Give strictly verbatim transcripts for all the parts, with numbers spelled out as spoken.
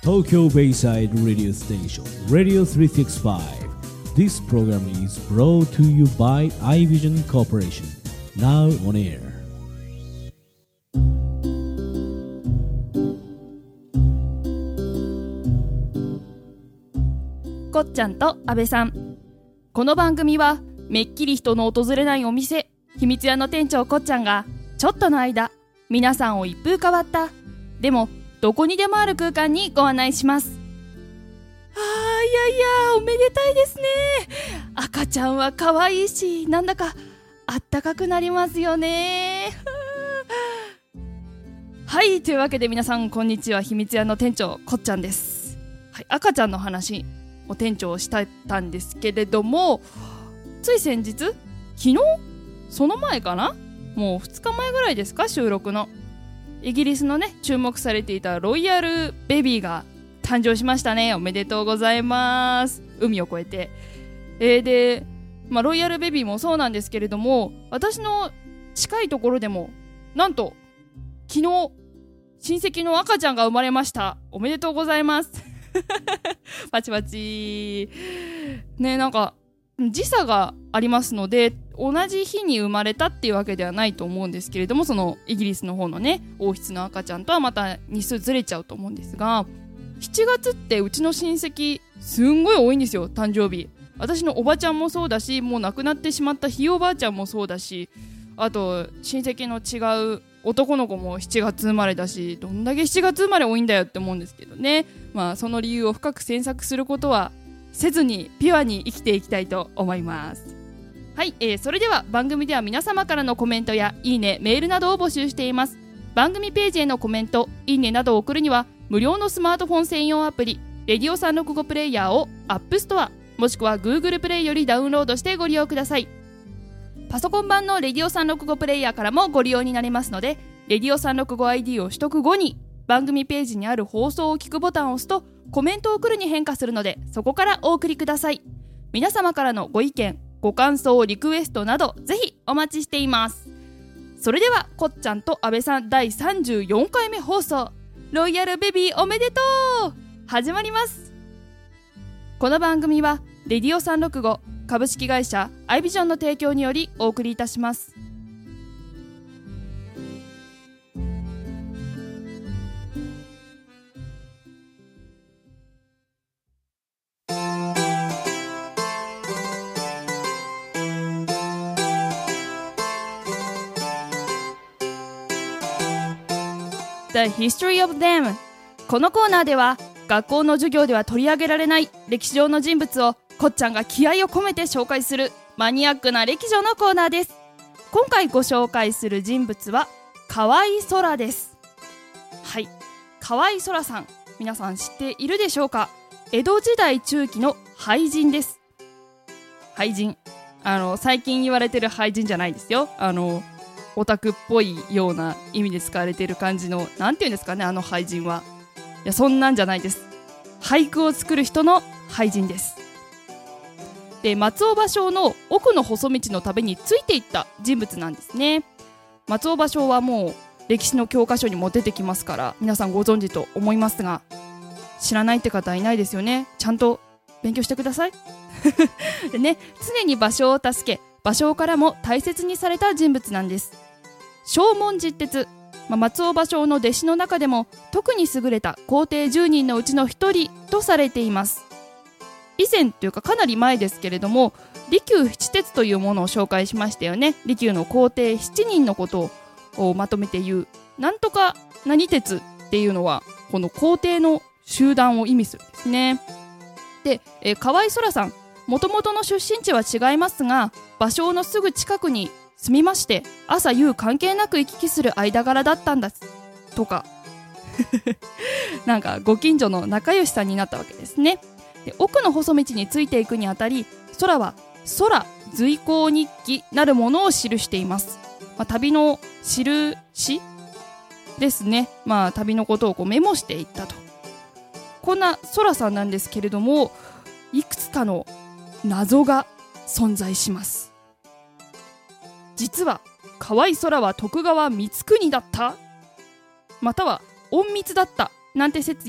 Tokyo Bayside Radio Station Radio three sixty-five. This program is brought to you by iVision Corporation. Now on air. こっちゃんと阿部さん。この番組はめっきり人の訪れないお店、秘密屋の店長こっちゃんがちょっとの間皆さんを一風変わったでもどこにでもある空間にご案内します。あーいやいやおめでたいですね。赤ちゃんは可愛いしなんだかあったかくなりますよね。はい、というわけで皆さんこんにちは。秘密屋の店長こっちゃんです。はい、赤ちゃんの話を店長したたんですけれども、つい先日昨日その前かな、もうふつかまえぐらいですか、収録のイギリスのね注目されていたロイヤルベビーが誕生しましたね。おめでとうございます。海を越えて、えー、で、まあ、ロイヤルベビーもそうなんですけれども、私の近いところでもなんと昨日親戚の赤ちゃんが生まれました。おめでとうございますパチパチね。なんか時差がありますので同じ日に生まれたっていうわけではないと思うんですけれども、そのイギリスの方のね王室の赤ちゃんとはまた日数ずれちゃうと思うんですが、しちがつってうちの親戚すんごい多いんですよ、誕生日。私のおばちゃんもそうだし、もう亡くなってしまったひいおばあちゃんもそうだし、あと親戚の違う男の子もしちがつ生まれだし、どんだけしちがつ生まれ多いんだよって思うんですけどね。まあその理由を深く詮索することはせずにピュアに生きていきたいと思います。はい、えー、それでは番組では皆様からのコメントやいいね、メールなどを募集しています。番組ページへのコメント、いいねなどを送るには無料のスマートフォン専用アプリレディオさんろくごプレイヤーを App Store もしくは Google プレイよりダウンロードしてご利用ください。パソコン版のレディオさんろくごプレイヤーからもご利用になれますので、レディオさんろくごアイディー を取得後に番組ページにある放送を聞くボタンを押すとコメントを送るに変化するので、そこからお送りください。皆様からのご意見、ご感想、リクエストなどぜひお待ちしています。それではこっちゃんと阿部さんだいさんじゅうよんかいめ放送、ロイヤルベビーおめでとう始まります。この番組はレディオさんろくご株式会社アイビジョンの提供によりお送りいたします。The History of Them。 このコーナーでは学校の授業では取り上げられない歴史上の人物をこっちゃんが気合を込めて紹介するマニアックな歴女のコーナーです。今回ご紹介する人物は河合空です。はい、河合空さん、皆さん知っているでしょうか。江戸時代中期の俳人です。俳人、あの最近言われてる俳人じゃないですよ。あのオタクっぽいような意味で使われている感じの、なんていうんですかね、あの俳人は。いや、そんなんじゃないです。俳句を作る人の俳人です。で、松尾芭蕉の奥の細道の旅についていった人物なんですね。松尾芭蕉はもう歴史の教科書にも出てきますから皆さんご存知と思いますが、知らないって方いないですよね。ちゃんと勉強してくださいでね、常に芭蕉を助け、芭蕉からも大切にされた人物なんです。正門実徹、まあ、松尾芭蕉の弟子の中でも特に優れた皇帝じゅうにんのうちのひとりとされています。以前というかかなり前ですけれども、利休七鉄というものを紹介しましたよね。利休の皇帝しちにんのことをまとめて言うなんとか何鉄っていうのはこの皇帝の集団を意味するんですね。で、えー、河合空さん、もともとの出身地は違いますが芭蕉のすぐ近くに住みまして、朝夕関係なく行き来する間柄だったんだとかなんかご近所の仲良しさんになったわけですね。で、奥の細道についていくにあたり、空は空随行日記なるものを記しています。まあ、旅の印ですね。まあ旅のことをこうメモしていったと。こんな空さんなんですけれども、いくつかの謎が存在します。実は河合空は徳川光圀だった、または隠密だったなんて説や、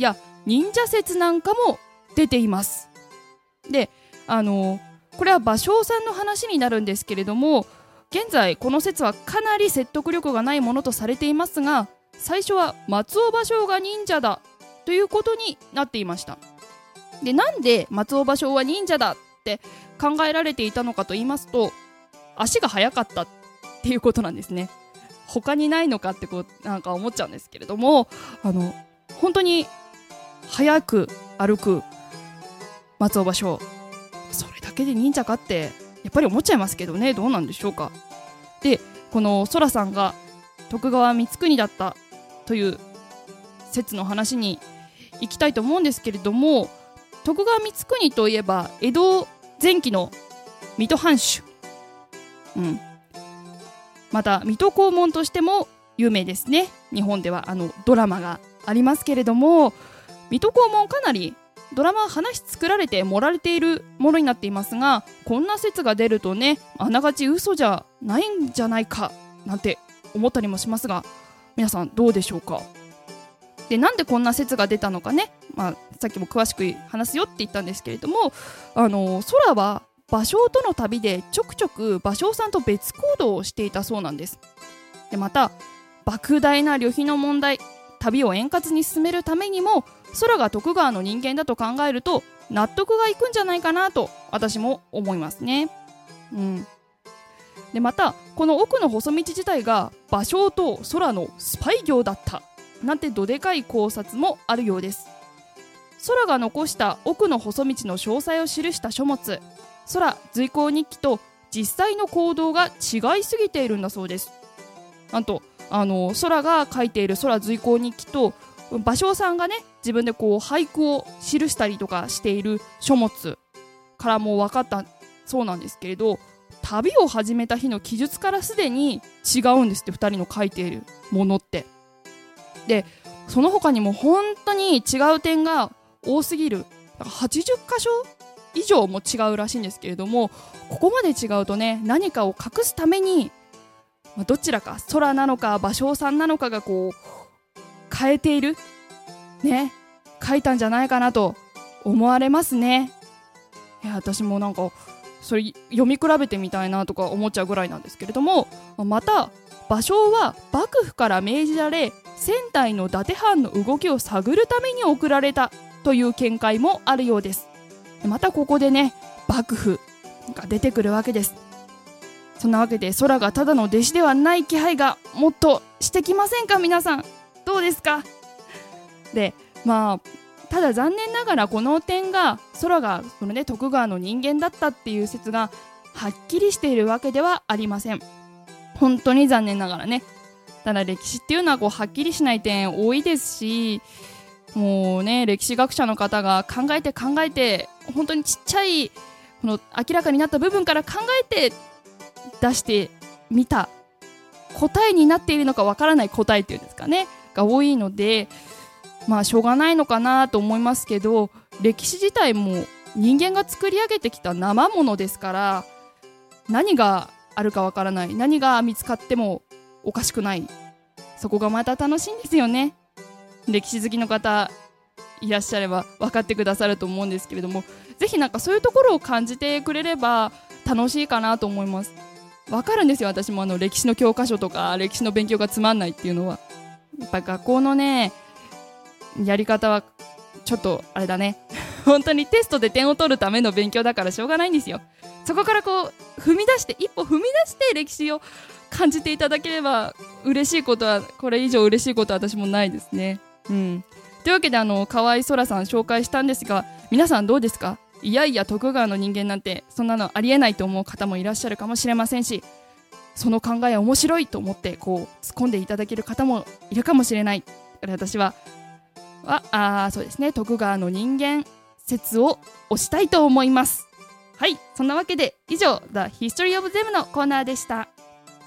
忍者説なんかも出ています。で、あのこれは芭蕉さんの話になるんですけれども、現在この説はかなり説得力がないものとされていますが、最初は松尾芭蕉が忍者だということになっていました。で、なんで松尾芭蕉は忍者だって考えられていたのかと言いますと、足が速かったっていうことなんですね。他にないのかってこうなんか思っちゃうんですけれども、あの本当に速く歩く松尾芭蕉、それだけで忍者かってやっぱり思っちゃいますけどね。どうなんでしょうか。で、この空さんが徳川光圀だったという説の話に行きたいと思うんですけれども、徳川光圀といえば江戸前期の水戸藩主、うん、また水戸黄門としても有名ですね。日本ではあのドラマがありますけれども、水戸黄門かなりドラマ話作られて盛られているものになっていますが、こんな説が出るとね、あながち嘘じゃないんじゃないかなんて思ったりもしますが、皆さんどうでしょうか。で、なんでこんな説が出たのかね、まあ、さっきも詳しく話すよって言ったんですけれども、あの空は芭蕉との旅でちょくちょく芭蕉さんと別行動をしていたそうなんです。で、また莫大な旅費の問題、旅を円滑に進めるためにも空が徳川の人間だと考えると納得がいくんじゃないかなと私も思いますね。うん、で、またこの奥の細道自体が芭蕉と空のスパイ業だったなんてどでかい考察もあるようです。空が残した奥の細道の詳細を記した書物、空随行日記と実際の行動が違いすぎているんだそうです。なんとあの空が書いている空随行日記と芭蕉さんがね自分でこう俳句を記したりとかしている書物からも分かったそうなんですけれど、旅を始めた日の記述からすでに違うんですって、ふたりの書いているものって。で、その他にも本当に違う点が多すぎる、はちじゅっかしょ以上も違うらしいんですけれども、ここまで違うとね、何かを隠すために、まあ、どちらか空なのか芭蕉さんなのかがこう変えているね、書いたんじゃないかなと思われますね。いや、私もなんかそれ読み比べてみたいなとか思っちゃうぐらいなんですけれども、また芭蕉は幕府から命じられ仙台の伊達藩の動きを探るために送られたという見解もあるようです。またここでね、幕府が出てくるわけです。そんなわけで空がただの弟子ではない気配がもっとしてきませんか。皆さんどうですか。で、まあただ残念ながらこの点が空がその、ね、徳川の人間だったっていう説がはっきりしているわけではありません。本当に残念ながらね。ただ歴史っていうのはこうはっきりしない点多いですし、もうね、歴史学者の方が考えて考えて本当にちっちゃいこの明らかになった部分から考えて出してみた答えになっているのかわからない答えっていうんですかねが多いので、まあしょうがないのかなと思いますけど、歴史自体も人間が作り上げてきた生ものですから、何があるかわからない、何が見つかってもおかしくない、そこがまた楽しいんですよね。歴史好きの方いらっしゃれば分かってくださると思うんですけれども、ぜひなんかそういうところを感じてくれれば楽しいかなと思います。分かるんですよ、私もあの歴史の教科書とか歴史の勉強がつまんないっていうのは。やっぱ学校のねやり方はちょっとあれだね本当にテストで点を取るための勉強だからしょうがないんですよ。そこからこう踏み出して一歩踏み出して歴史を感じていただければ嬉しいことは、これ以上嬉しいことは私もないですね。うん、というわけであの河合空さん紹介したんですが、皆さんどうですか。いやいや徳川の人間なんてそんなのありえないと思う方もいらっしゃるかもしれませんし、その考え面白いと思ってこう突っ込んでいただける方もいるかもしれない。だから私ははあそうですね、徳川の人間説を推したいと思います。はい、そんなわけで以上 The History of Them のコーナーでした。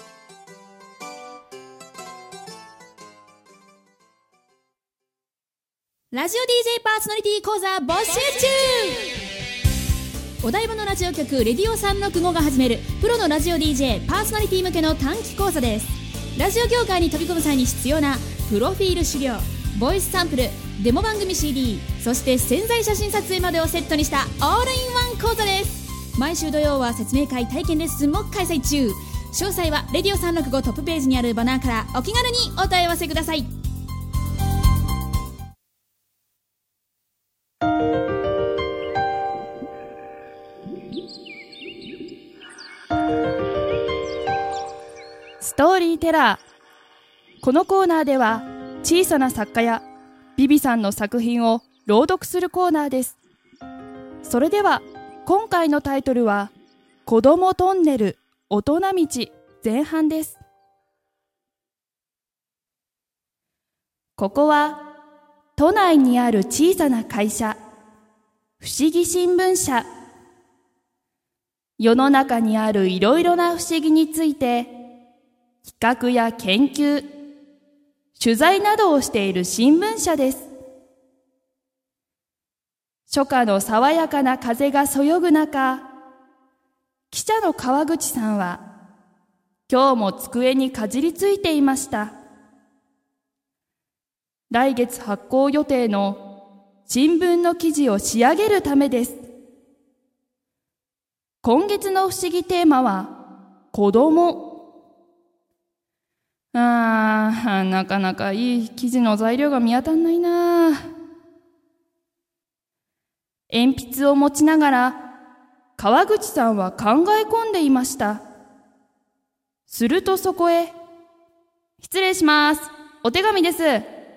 ラジオ ディージェー パーソナリティ講座募集中。お台場のラジオ局レディオさんのくごが始めるプロのラジオ ディージェー パーソナリティ向けの短期講座です。ラジオ業界に飛び込む際に必要なプロフィール資料、ボイスサンプル、 デモ番組 シーディー、そして宣材写真撮影までをセットにしたオールインワン講座です。毎週土曜は説明会、体験レッスンも開催中。詳細はレディオさんろくごトップページにあるバナーからお気軽にお問い合わせください。 ストーリーテラー。このコーナーでは小さな作家やビビさんの作品を朗読するコーナーです。それでは今回のタイトルは子どもトンネル大人道前半です。ここは都内にある小さな会社、不思議新聞社。世の中にあるいろいろな不思議について企画や研究、取材などをしている新聞社です。初夏の爽やかな風がそよぐ中、記者の川口さんは今日も机にかじりついていました。来月発行予定の新聞の記事を仕上げるためです。今月の不思議テーマは子供。あー、なかなかいい記事の材料が見当たんないな。鉛筆を持ちながら川口さんは考え込んでいました。するとそこへ、失礼します。お手紙です。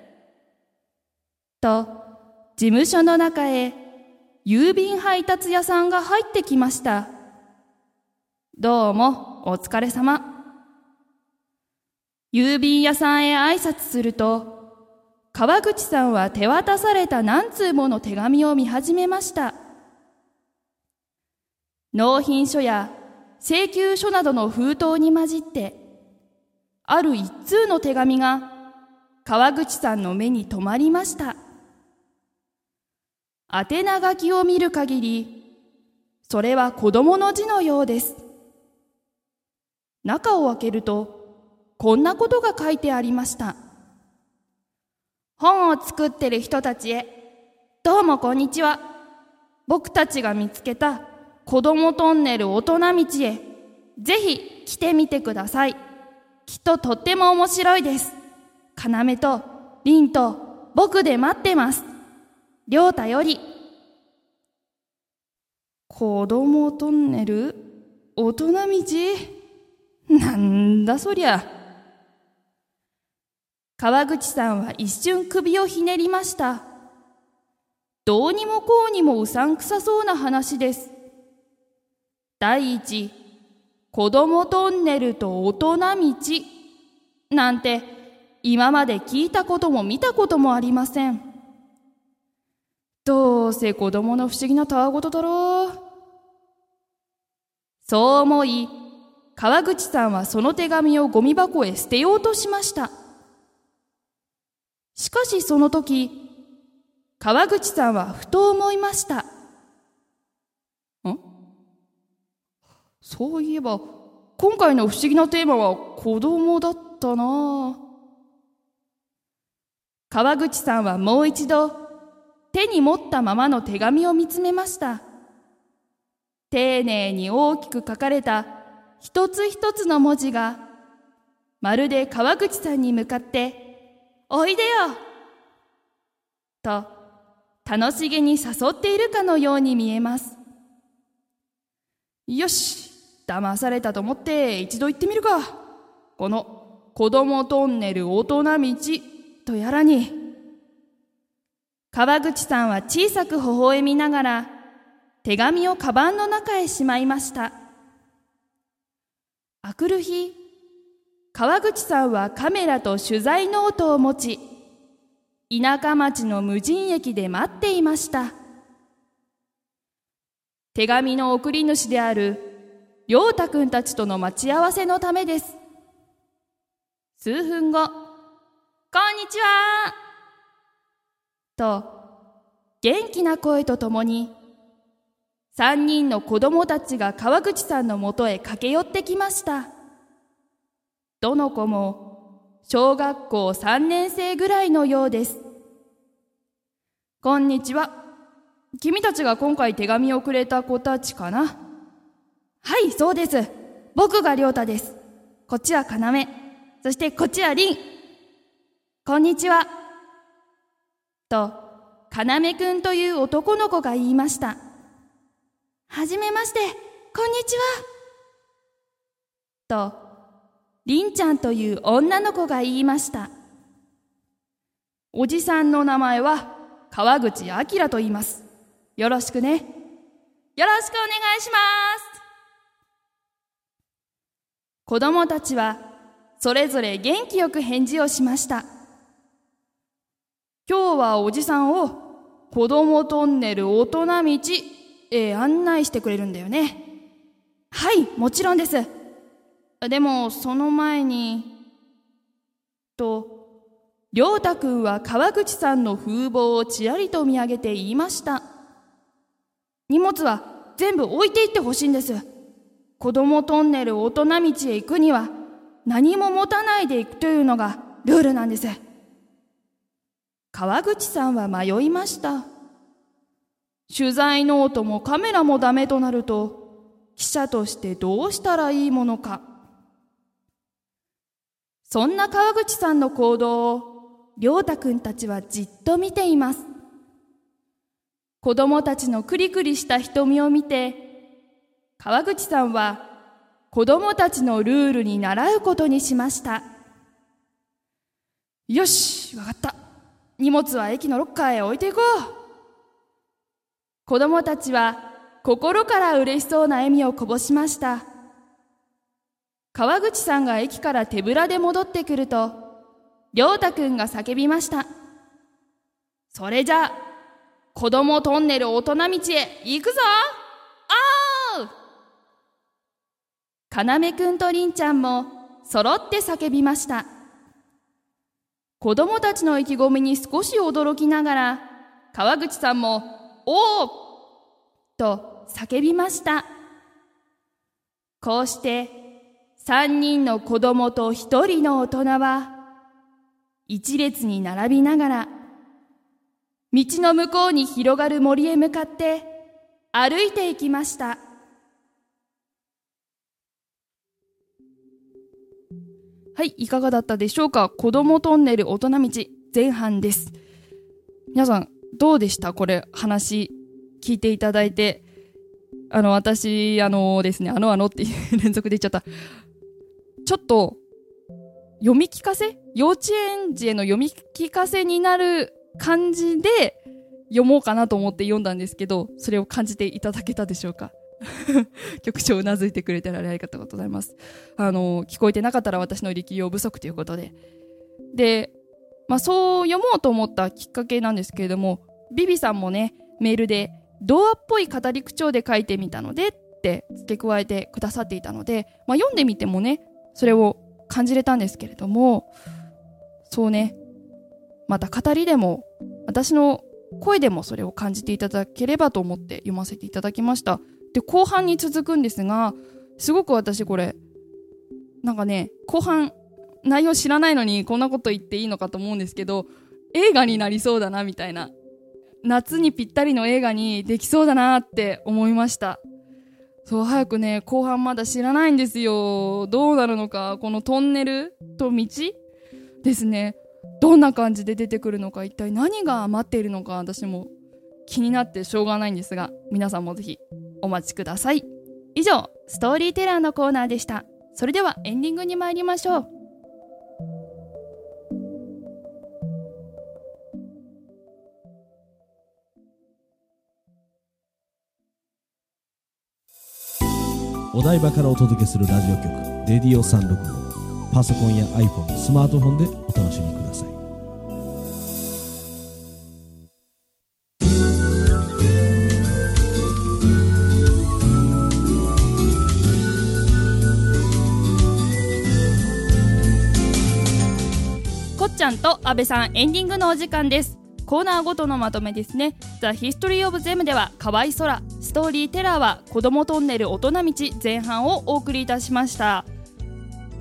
と、事務所の中へ郵便配達屋さんが入ってきました。どうも、お疲れ様。郵便屋さんへ挨拶すると、川口さんは手渡された何通もの手紙を見始めました。納品書や請求書などの封筒に混じって、ある一通の手紙が川口さんの目に留まりました。宛名書きを見る限り、それは子供の字のようです。中を開けると、こんなことが書いてありました。本を作ってる人たちへ、どうもこんにちは。僕たちが見つけた子どもトンネル大人道へ、ぜひ来てみてください。きっととっても面白いです。要と凛と僕で待ってます。亮太より。子どもトンネル大人道、なんだそりゃ。川口さんは一瞬首をひねりました。どうにもこうにもうさんくさそうな話です。第一、子どもトンネルと大人道なんて今まで聞いたことも見たこともありません。どうせ子どもの不思議なたわごとだろう。そう思い、川口さんはその手紙をゴミ箱へ捨てようとしました。しかしその時、川口さんはふと思いました。ん？そういえば、今回の不思議なテーマは子供だったな。川口さんはもう一度、手に持ったままの手紙を見つめました。丁寧に大きく書かれた一つ一つの文字が、まるで川口さんに向かって、おいでよと楽しげに誘っているかのように見えます。よし、騙されたと思って一度行ってみるか。この子どもトンネル大人道とやらに。川口さんは小さく微笑みながら手紙をカバンの中へしまいました。あくる日、川口さんはカメラと取材ノートを持ち、田舎町の無人駅で待っていました。手紙の送り主である亮太くんたちとの待ち合わせのためです。数分後、こんにちはと元気な声とともに、三人の子供たちが川口さんのもとへ駆け寄ってきました。どの子も小学校さんねん生ぐらいのようです。 こんにちは。君たちが今回手紙をくれた子たちかな。はい、そうです。僕が亮太です。こっちは要、そしてこっちは凛。こんにちは。と、要くんという男の子が言いました。はじめまして、こんにちは。と、凛ちゃんという女の子が言いました。おじさんの名前は川口明と言います。よろしくね。よろしくお願いします。子供たちはそれぞれ元気よく返事をしました。今日はおじさんを子供トンネル大人道へ案内してくれるんだよね。はい、もちろんです。でもその前にと亮太くんは川口さんの風貌をちらりと見上げて言いました。荷物は全部置いていってほしいんです。子供トンネル大人道へ行くには何も持たないで行くというのがルールなんです。川口さんは迷いました。取材ノートもカメラもダメとなると記者としてどうしたらいいものか。そんな川口さんの行動を亮太くんたちはじっと見ています。子供たちのクリクリした瞳を見て、川口さんは子供たちのルールに倣うことにしました。よし、わかった。荷物は駅のロッカーへ置いていこう。子供たちは心から嬉しそうな笑みをこぼしました。川口さんが駅から手ぶらで戻ってくると、亮太くんが叫びました。それじゃあ、子供トンネル大人道へ行くぞ。おう！要くんと凛ちゃんも揃って叫びました。子供たちの意気込みに少し驚きながら、川口さんもおう！と叫びました。こうして三人の子供と一人の大人は一列に並びながら道の向こうに広がる森へ向かって歩いていきました。はい、いかがだったでしょうか。子供トンネル大人道前半です。皆さんどうでした？これ話聞いていただいて、あの私あのですねあのあのっていう連続で言っちゃった。ちょっと読み聞かせ幼稚園児への読み聞かせになる感じで読もうかなと思って読んだんですけど、それを感じていただけたでしょうか。局長うなずいてくれてありがとうございます。あの聞こえてなかったら私の力量不足ということでで、まあ、そう読もうと思ったきっかけなんですけれども、ビビさんもねメールで童話っぽい語り口調で書いてみたのでって付け加えてくださっていたので、まあ、読んでみてもねそれを感じれたんですけれども、そうねまた語りでも私の声でもそれを感じていただければと思って読ませていただきました。で後半に続くんですが、すごく私これなんかね後半内容知らないのにこんなこと言っていいのかと思うんですけど、映画になりそうだなみたいな、夏にぴったりの映画にできそうだなって思いました。そう早くね後半まだ知らないんですよ。どうなるのか、このトンネルと道ですね、どんな感じで出てくるのか、一体何が待っているのか私も気になってしょうがないんですが、皆さんもぜひお待ちください。以上ストーリーテラーのコーナーでした。それではエンディングに参りましょう。 お台場からお届けするラジオ局レディオさんろくご、パソコンや iPhone、スマートフォンでお楽しみください。 こっちゃんと阿部さんエンディングのお時間です。コーナーごとのまとめですね。 The History of Them ではかわい空、ストーリーテラーは子供トンネル大人道前半をお送りいたしました。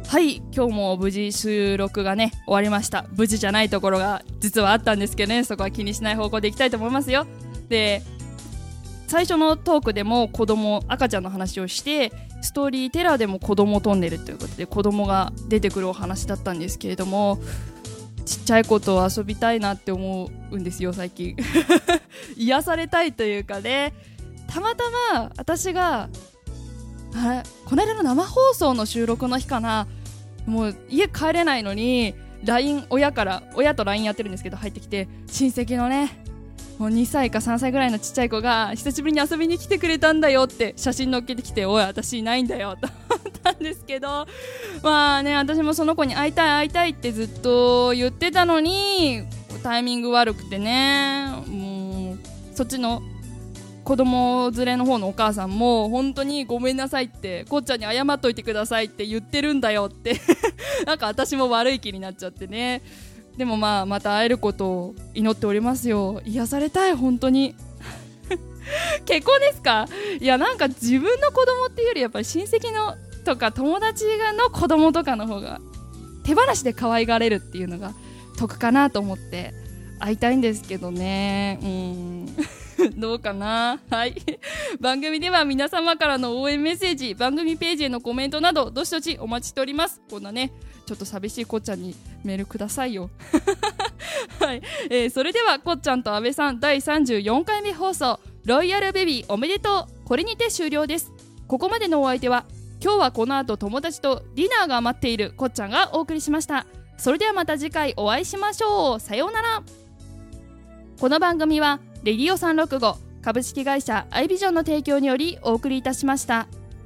はい、今日も無事収録がね終わりました。無事じゃないところが実はあったんですけどね、そこは気にしない方向でいきたいと思いますよ。で、最初のトークでも子供赤ちゃんの話をして、ストーリーテラーでも子供トンネルということで子供が出てくるお話だったんですけれども、ちっちゃい子と遊びたいなって思うんですよ最近癒されたいというかね。たまたま私があれこの間の生放送の収録の日かな、もう家帰れないのに ライン 親から親と ライン やってるんですけど入ってきて、親戚のねもうにさいかさんさいぐらいのちっちゃい子が久しぶりに遊びに来てくれたんだよって写真載っけてきて、おい私いないんだよと思ったんですけど、まあね私もその子に会いたい会いたいってずっと言ってたのにタイミング悪くてね、もうそっちの子供連れの方のお母さんも本当にごめんなさいって、こっちゃんに謝っといてくださいって言ってるんだよってなんか私も悪い気になっちゃってね。でもまあまた会えることを祈っておりますよ。癒されたい本当に結婚ですか？いやなんか自分の子供っていうよりやっぱり親戚のとか友達の子供とかの方が手放しで可愛がれるっていうのが得かなと思って会いたいんですけどね。うーんどうかな。はい番組では皆様からの応援メッセージ、番組ページへのコメントなどどしどしお待ちしております。こんなねちょっと寂しいこっちゃんにメールくださいよはい、えー、それではこっちゃんと阿部さんだいさんじゅうよんかいめ放送ロイヤルベビーおめでとう、これにて終了です。ここまでのお相手は今日はこの後友達とディナーが待っているこっちゃんがお送りしました。それではまた次回お会いしましょう。さようなら。この番組はレディオさんろくご株式会社アイビジョンの提供によりお送りいたしました。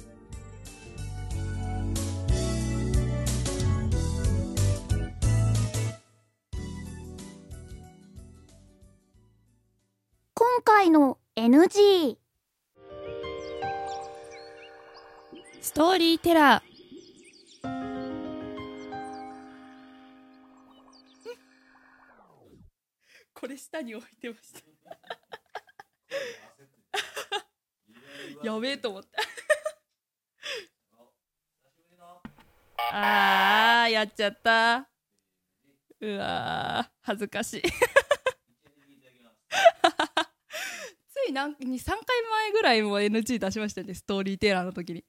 今回の エヌジーストーリーテラーこれ下に置いてましたやべえと思ったあーやっちゃった。うわー恥ずかしいついなんにさんかいまえぐらいも エヌジー 出しましたね、ストーリーテラーの時に。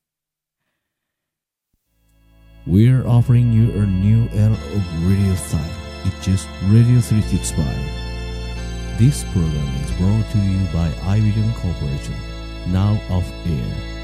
We're offering you a new era of radio style. It's just Radio three sixty-five. This program is brought to you by iVision Corporation. Now off air.